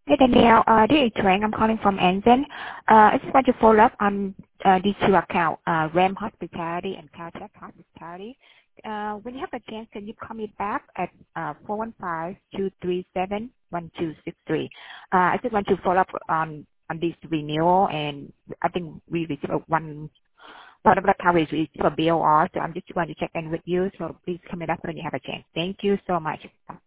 Hey, Danielle. This is Trang. I'm calling from Anzen. I just want to follow up on these two accounts, RAM Hospitality and Caltech Hospitality. When you have a chance, can you call me back at 415-237-1263? I just want to follow up on this renewal, and I think we received one of the coverage is for BOR, so I'm just going to check in with you. So please call me back when you have a chance. Thank you so much.